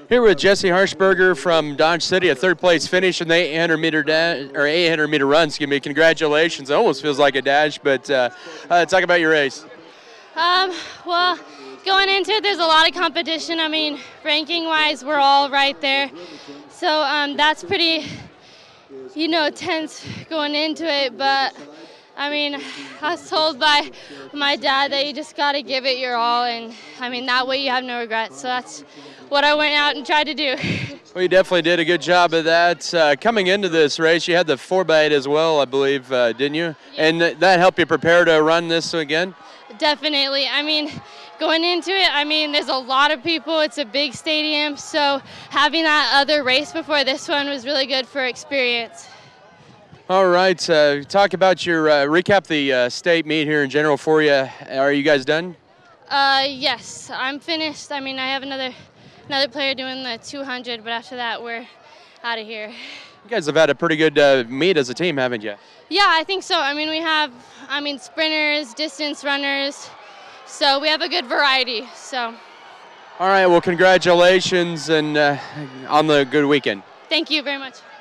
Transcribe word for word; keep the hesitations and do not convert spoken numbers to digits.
Here with Jesse Harshberger from Dodge City, a third place finish in the eight hundred meter dash, or eight hundred meter run. Excuse me. Congratulations. It almost feels like a dash, but uh, uh, talk about your race. Um, well, going into it, there's a lot of competition. I mean, ranking-wise, we're all right there. So um, that's pretty, you know, tense going into it. But, I mean, I was told by my dad that you just got to give it your all. And, I mean, that way you have no regrets. So that's what I went out and tried to do. Well, you definitely did a good job of that. Uh, coming into this race, you had the four by eight as well, I believe, uh, didn't you? Yeah. And that helped you prepare to run this again? Definitely. I mean, going into it, I mean, there's a lot of people. It's a big stadium, so having that other race before this one was really good for experience. All right. Uh, talk about your, uh, recap the uh, state meet here in general for you. Are you guys done? Uh, yes, I'm finished. I mean, I have another another player doing the two hundred, but after that, we're out of here. You guys have had a pretty good uh, meet as a team, haven't you? Yeah, I think so. I mean, we have, I mean, sprinters, distance runners, so we have a good variety. So. All right. Well, congratulations and uh, on the good weekend. Thank you very much.